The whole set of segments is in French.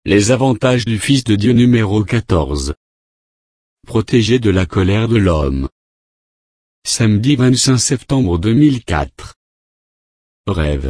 Les avantages du Fils de Dieu numéro 14. Protégé de la colère de l'homme. Samedi 25 septembre 2004. Rêve.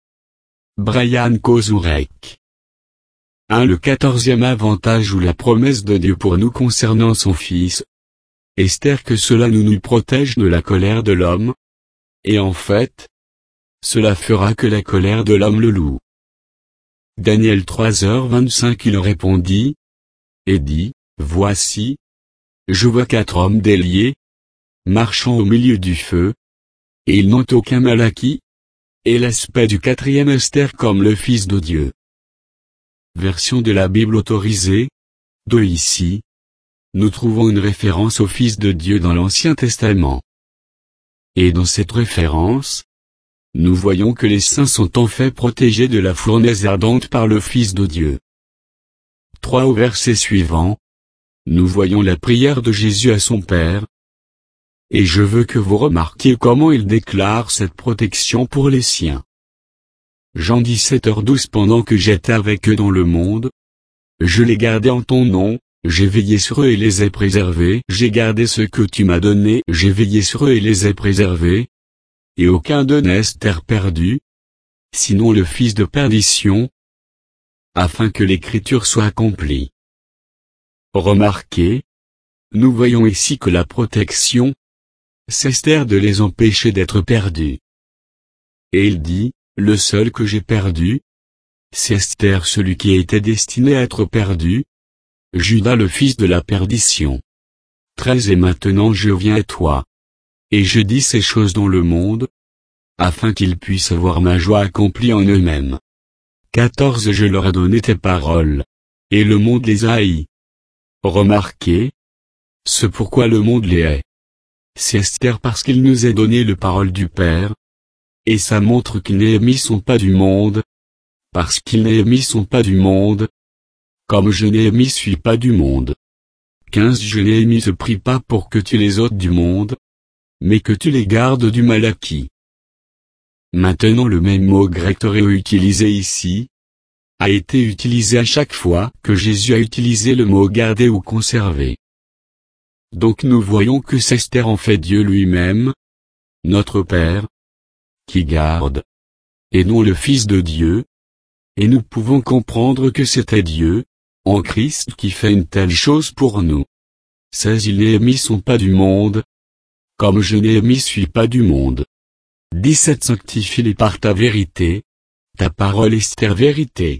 Brian Kozurek. Le 14e avantage ou la promesse de Dieu pour nous concernant son Fils. Esther, que cela nous protège de la colère de l'homme. Et en fait, cela fera que la colère de l'homme le loue. Daniel 3h25. Il répondit, et dit, voici, je vois 4 hommes déliés, marchant au milieu du feu, et ils n'ont aucun mal acquis, et l'aspect du 4e Esther comme le Fils de Dieu. Version de la Bible autorisée. Ici, nous trouvons une référence au Fils de Dieu dans l'Ancien Testament. Et dans cette référence, nous voyons que les saints sont en fait protégés de la fournaise ardente par le Fils de Dieu. 3 au verset suivant. Nous voyons la prière de Jésus à son Père. Et je veux que vous remarquiez comment il déclare cette protection pour les siens. Jean 17h12. Pendant que j'étais avec eux dans le monde, je les gardais en ton nom, j'ai veillé sur eux et les ai préservés. J'ai gardé ce que tu m'as donné, j'ai veillé sur eux et les ai préservés. Et aucun d'eux n'est perdu, sinon le fils de perdition, afin que l'écriture soit accomplie. Remarquez, nous voyons ici que la protection, c'est Esther de les empêcher d'être perdus. Et il dit, le seul que j'ai perdu, c'est Esther, celui qui était destiné à être perdu, Judas le fils de la perdition. 13. Et maintenant je viens à toi. Et je dis ces choses dans le monde, afin qu'ils puissent avoir ma joie accomplie en eux-mêmes. 14. Je leur ai donné tes paroles, et le monde les a haïs. Remarquez, ce pourquoi le monde les hait. C'est Esther parce qu'il nous a donné le parole du Père, et ça montre qu'ils Néhémie sont pas du monde, parce qu'ils Néhémie sont pas du monde, comme je Néhémie suis pas du monde. 15. Je Néhémie te prie pas pour que tu les ôtes du monde, mais que tu les gardes du mal acquis. Maintenant le même mot grec théréo utilisé ici, a été utilisé à chaque fois que Jésus a utilisé le mot garder ou conserver. Donc nous voyons que c'est Esther en fait Dieu lui-même, notre Père, qui garde, et non le Fils de Dieu, et nous pouvons comprendre que c'était Dieu, en Christ qui fait une telle chose pour nous. 16. Ils Néhémie sont pas du monde, comme je Néhémie suis pas du monde. 17. Sanctifie-les par ta vérité, ta parole est vérité.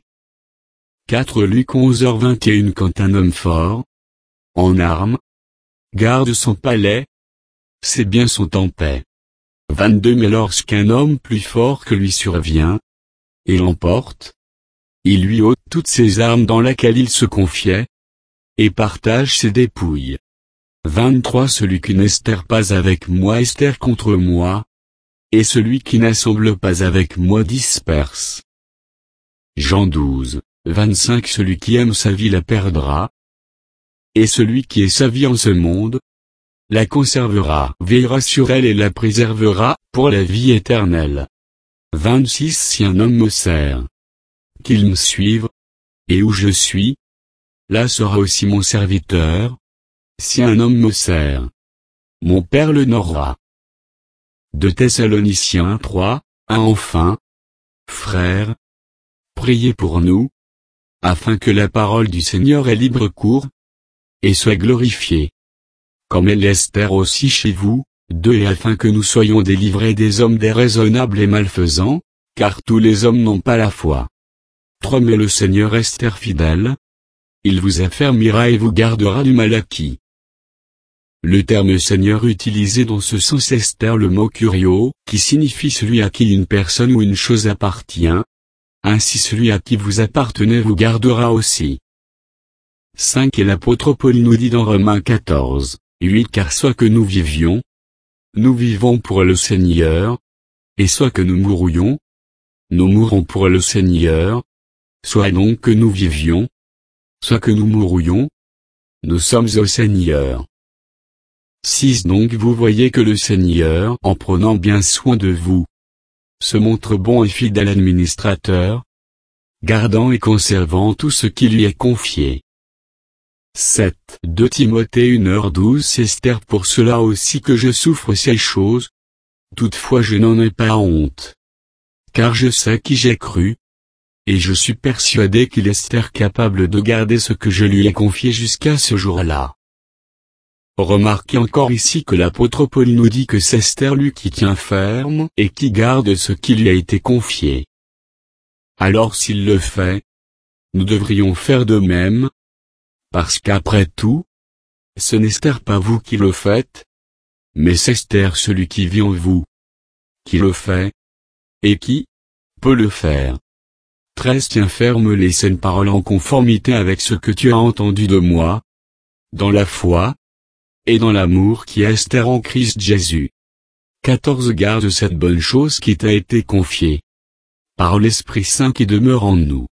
4. Luc 11h21. Quand un homme fort, en armes, garde son palais, ses biens sont en paix. 22. Mais lorsqu'un homme plus fort que lui survient, et l'emporte, il lui ôte toutes ses armes dans lesquelles il se confiait, et partage ses dépouilles. 23. Celui qui n'estère pas avec moi estère contre moi, et celui qui n'assemble pas avec moi disperse. Jean 12, 25. Celui qui aime sa vie la perdra, et celui qui est sa vie en ce monde, la conservera, veillera sur elle et la préservera, pour la vie éternelle. 26. Si un homme me sert, qu'il me suive, et où je suis, là sera aussi mon serviteur. Si un homme me sert, mon Père l'honorera. 2 Thessaloniciens 3, 1. Enfin, frères, priez pour nous, afin que la parole du Seigneur ait libre cours, et soit glorifiée, comme elle l'espère aussi chez vous. 2. Et afin que nous soyons délivrés des hommes déraisonnables et malfaisants, car tous les hommes n'ont pas la foi. 3. Mais le Seigneur reste fidèle, il vous affermira et vous gardera du mal acquis. Le terme Seigneur utilisé dans ce sens est Esther le mot curio, qui signifie celui à qui une personne ou une chose appartient. Ainsi celui à qui vous appartenez vous gardera aussi. 5. Et l'apôtre Paul nous dit dans Romains 14, 8. Car soit que nous vivions, nous vivons pour le Seigneur, et soit que nous mourions, nous mourons pour le Seigneur, soit donc que nous vivions, soit que nous mourions, nous sommes au Seigneur. 6. Donc vous voyez que le Seigneur, en prenant bien soin de vous, se montre bon et fidèle administrateur, gardant et conservant tout ce qui lui est confié. 7. 2 Timothée 1h12 Esther pour cela aussi que je souffre ces choses. Toutefois je n'en ai pas honte. Car je sais qui j'ai cru. Et je suis persuadé qu'il est Esther capable de garder ce que je lui ai confié jusqu'à ce jour-là. Remarquez encore ici que l'apôtre Paul nous dit que c'est Esther lui qui tient ferme et qui garde ce qui lui a été confié. Alors s'il le fait, nous devrions faire de même, parce qu'après tout, ce n'est Esther pas vous qui le faites, mais c'est Esther celui qui vit en vous, qui le fait, et qui peut le faire. 13 Tiens ferme les saines paroles en conformité avec ce que tu as entendu de moi, dans la foi, et dans l'amour qui est Esther en Christ Jésus. 14 Garde cette bonne chose qui t'a été confiée, par l'Esprit Saint qui demeure en nous.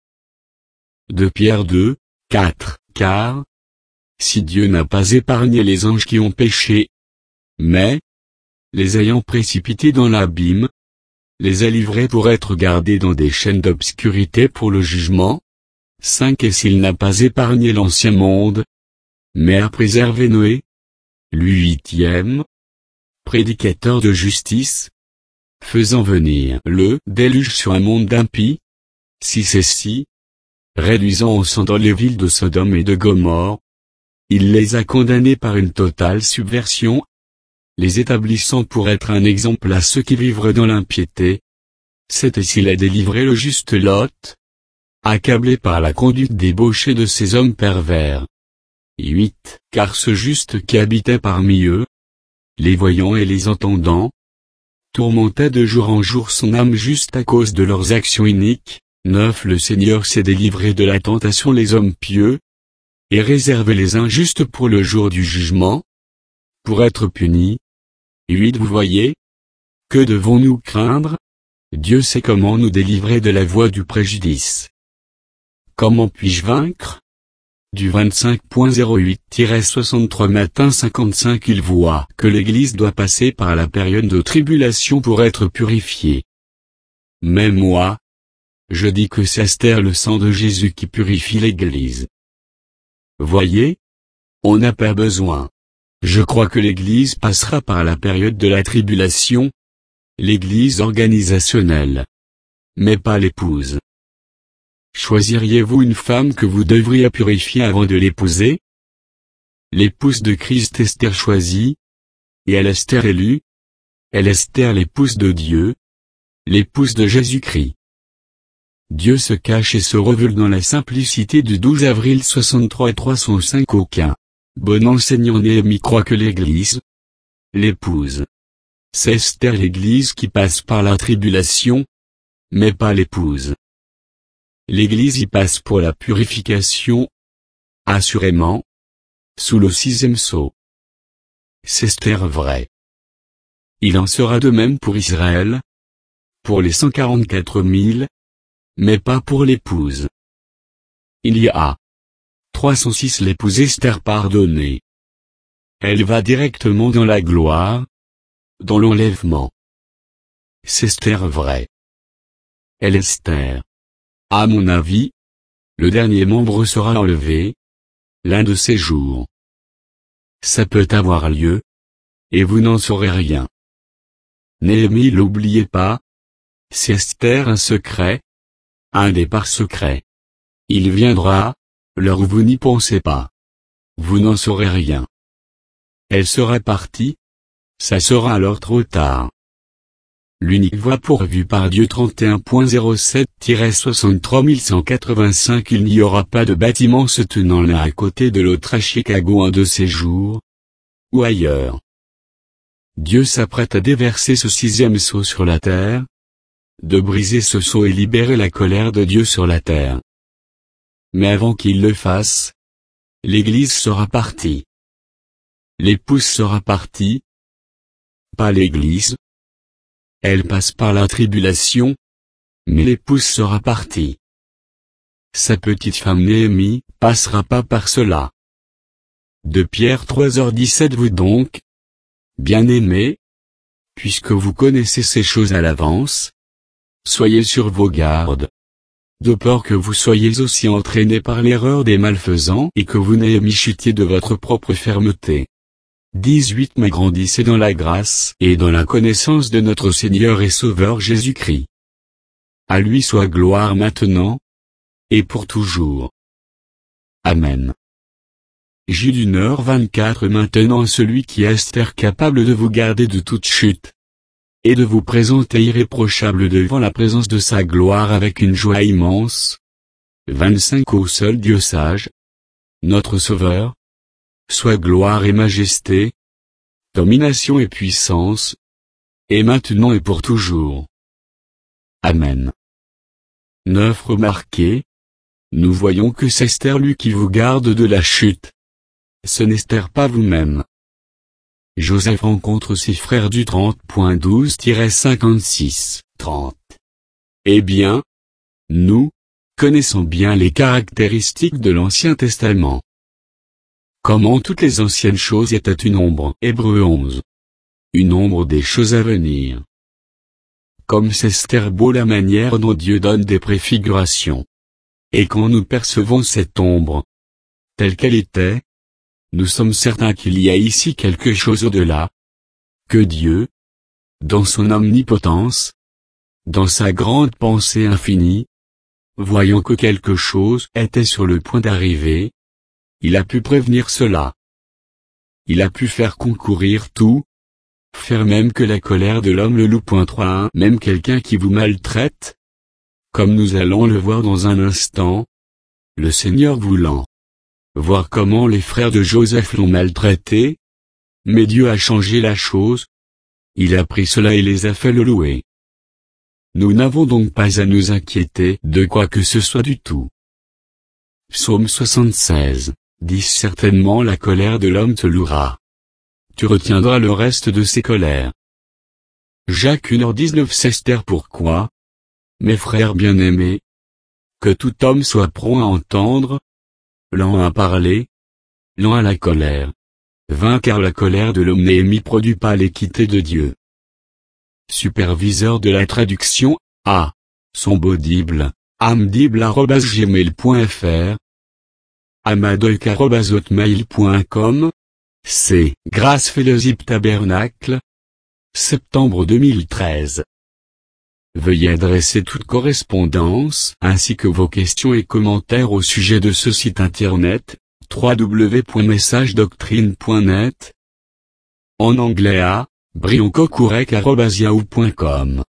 2 Pierre 2, 4 Car, si Dieu n'a pas épargné les anges qui ont péché, mais, les ayant précipités dans l'abîme, les a livrés pour être gardés dans des chaînes d'obscurité pour le jugement. 5 Et s'il n'a pas épargné l'ancien monde, mais a préservé Noé, lui 8e, prédicateur de justice, faisant venir le déluge sur un monde d'impies, 6 Et si, réduisant en sang dans les villes de Sodome et de Gomorrhe, il les a condamnés par une totale subversion, les établissant pour être un exemple à ceux qui vivent dans l'impiété. 7 Et s'il a délivré le juste Lot, accablé par la conduite débauchée de ces hommes pervers. 8 Car ce juste qui habitait parmi eux, les voyant et les entendant, tourmentait de jour en jour son âme juste à cause de leurs actions iniques. 9 Le Seigneur s'est délivré de la tentation les hommes pieux, et réservé les injustes pour le jour du jugement, pour être punis. 8 Vous voyez, que devons-nous craindre? Dieu sait comment nous délivrer de la voie du préjudice. Comment puis-je vaincre? Du 25.08-63 Matin 55 Il voit que l'Église doit passer par la période de tribulation pour être purifiée. Mais moi, je dis que c'est Esther le sang de Jésus qui purifie l'Église. Voyez, on n'a pas besoin. Je crois que l'Église passera par la période de la tribulation, l'Église organisationnelle, mais pas l'épouse. Choisiriez-vous une femme que vous devriez purifier avant de l'épouser? L'épouse de Christ Esther choisie, et elle Esther élue, elle Esther l'épouse de Dieu, l'épouse de Jésus-Christ. Dieu se cache et se révèle dans la simplicité du 12 avril 63 et 305 Aucun bon enseignant Néhémie croit que l'Église, l'épouse, c'est Esther l'Église qui passe par la tribulation, mais pas l'épouse. L'Église y passe pour la purification, assurément, sous le 6e sceau. C'est Esther vrai. Il en sera de même pour Israël, pour les 144 000, mais pas pour l'épouse. Il y a 306 l'épouse Esther pardonnée. Elle va directement dans la gloire, dans l'enlèvement. C'est Esther vrai. Elle Esther. À mon avis, le dernier membre sera enlevé, l'un de ces jours. Ça peut avoir lieu, et vous n'en saurez rien. Néhémie l'oubliez pas, c'est Esther un secret, un départ secret. Il viendra, l'heure où vous n'y pensez pas. Vous n'en saurez rien. Elle sera partie, ça sera alors trop tard. L'unique voie pourvue par Dieu 31.07-63185 Il n'y aura pas de bâtiment se tenant l'un à côté de l'autre à Chicago un de ces jours, ou ailleurs. Dieu s'apprête à déverser ce 6e sceau sur la terre, de briser ce sceau et libérer la colère de Dieu sur la terre. Mais avant qu'il le fasse, l'Église sera partie. L'épouse sera partie, pas l'Église. Elle passe par la tribulation, mais l'épouse sera partie. Sa petite femme Néhémie passera pas par cela. De Pierre 3h17 Vous donc, bien-aimés, puisque vous connaissez ces choses à l'avance, soyez sur vos gardes. de peur que vous soyez aussi entraînés par l'erreur des malfaisants et que vous n'ayez chuté de votre propre fermeté. 18 Mais grandissez dans la grâce et dans la connaissance de notre Seigneur et Sauveur Jésus-Christ. À lui soit gloire maintenant et pour toujours. Amen. J. d'une heure 24 Maintenant celui qui est capable de vous garder de toute chute, et de vous présenter irréprochable devant la présence de sa gloire avec une joie immense. 25 Au seul Dieu sage, notre Sauveur, soit gloire et majesté, domination et puissance, et maintenant et pour toujours. Amen. 9 Remarquez, nous voyons que c'est Esther lui qui vous garde de la chute. Ce n'est Esther pas vous-même. Joseph rencontre ses frères du 30.12-56, 30. Eh bien, nous connaissons bien les caractéristiques de l'Ancien Testament. Comment toutes les anciennes choses étaient une ombre. Hébreux 11. Une ombre des choses à venir. Comme c'est Esther beau la manière dont Dieu donne des préfigurations. Et quand nous percevons cette ombre, telle qu'elle était, nous sommes certains qu'il y a ici quelque chose au-delà, que Dieu, dans son omnipotence, dans sa grande pensée infinie, voyant que quelque chose était sur le point d'arriver, il a pu prévenir cela. Il a pu faire concourir tout, faire même que la colère de l'homme le loue. 3.1 Même quelqu'un qui vous maltraite, comme nous allons le voir dans un instant, le Seigneur voulant voir comment les frères de Joseph l'ont maltraité, mais Dieu a changé la chose, il a pris cela et les a fait le louer. Nous n'avons donc pas à nous inquiéter de quoi que ce soit du tout. Psaume 76, 10 Certainement la colère de l'homme te louera. Tu retiendras le reste de ses colères. Jacques 1h19 Esther Pourquoi, mes frères bien-aimés, que tout homme soit prompt à entendre, lent à parler, lent à la colère. 20 Car la colère de l'homme n'est produit pas l'équité de Dieu. Superviseur de la traduction, A. Sombodyble, amdible@gmail.fr amadoc@hotmail.com C. Grace Fellowship Tabernacle, septembre 2013. Veuillez adresser toute correspondance ainsi que vos questions et commentaires au sujet de ce site internet, www.messagedoctrine.net. En anglais à brioncocourec@yahoo.com.